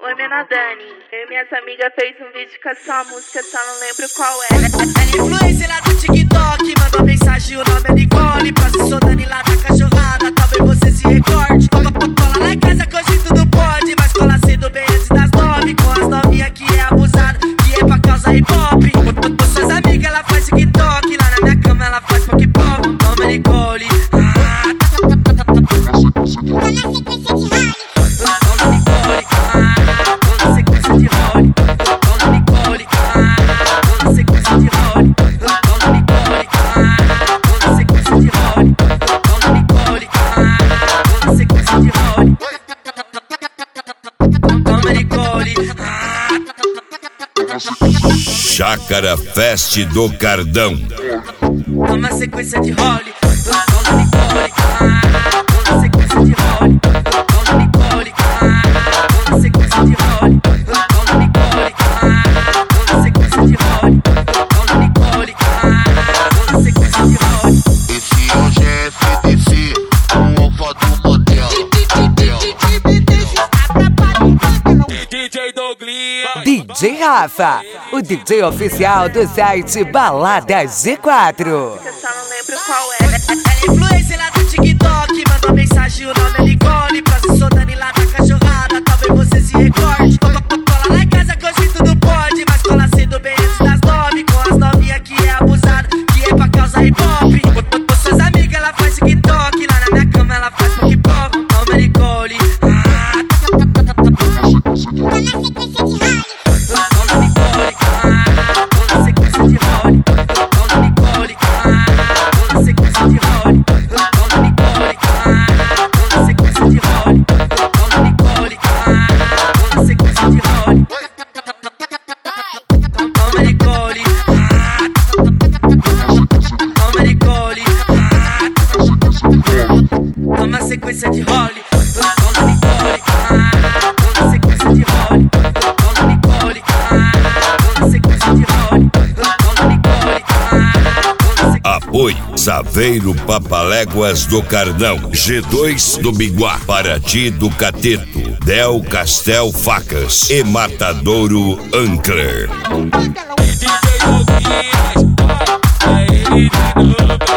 Oi, menina Dani. Eu e minhas amigas fez um vídeo com a sua música, só não lembro qual é. Influência lá do TikTok, mandou mensagem, o nome é Nicole. Pra se sou Dani lá da cachorrada, talvez você se recorde. Cola lá em casa que hoje tudo pode, mas cola cedo bem antes das 9. Com as novinhas que é abusada, que é pra causa hip hop. Com suas amigas ela faz TikTok, lá na minha cama ela faz pop pop. Nome é Nicole. Chácara Fest do Cardão. Toma sequência de role, toma Nicole, toma sequência de role, toma Nicole, toma sequência de role, toma Nicole, toma sequência de role, toma Nicole, toma sequência de role. Esse hoje é FDC, o alfa do modelo. DJ Douglas, DJ Rafa, o DJ oficial do site Baladas G4. Eu só não lembro qual é. Influência lá do TikTok, mandou mensagem, o nome é Nicole. Pra se sou Dani lá da cachorrada, talvez você se recorde. Cola lá em casa que hoje tudo pode, mas cola cedo bem antes das 9. Com as novinhas que é abusada, que é pra causa hip hop. Com suas amigas ela faz TikTok, lá na minha cama ela faz pop pop. Nome é Nicole. Toma sequência de role, toma Nicole, toma sequência de role, toma Nicole, toma sequência de role, toma Nicole, Apoio Saveiro Papaléguas do Cardão, G2 do Biguá, Paraty do Cateto, Del Castel Facas e Matadouro Ancler. DJ Douglas,